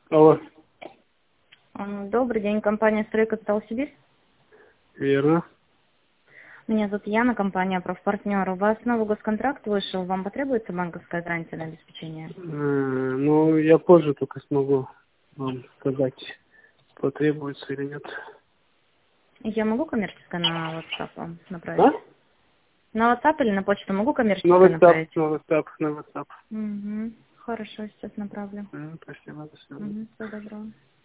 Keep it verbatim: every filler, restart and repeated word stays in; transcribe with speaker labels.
Speaker 1: Алло.
Speaker 2: М, Добрый день, компания «Стройкапитал Сибирь».
Speaker 1: Верно.
Speaker 2: Меня зовут Яна, компания «Профпартнер». У вас новый госконтракт вышел, вам потребуется банковская гарантия на обеспечение?
Speaker 1: Э, Ну, я позже только смогу вам сказать, потребуется или нет.
Speaker 2: Я могу коммерческое на WhatsApp вам
Speaker 1: А?
Speaker 2: направить? На WhatsApp или на почту могу
Speaker 1: На
Speaker 2: коммерческое
Speaker 1: WhatsApp,
Speaker 2: направить?
Speaker 1: на WhatsApp, на WhatsApp.
Speaker 2: Угу. Хорошо, сейчас направлю.
Speaker 1: М, Спасибо, до свидания.
Speaker 2: Угу. Всего доброго.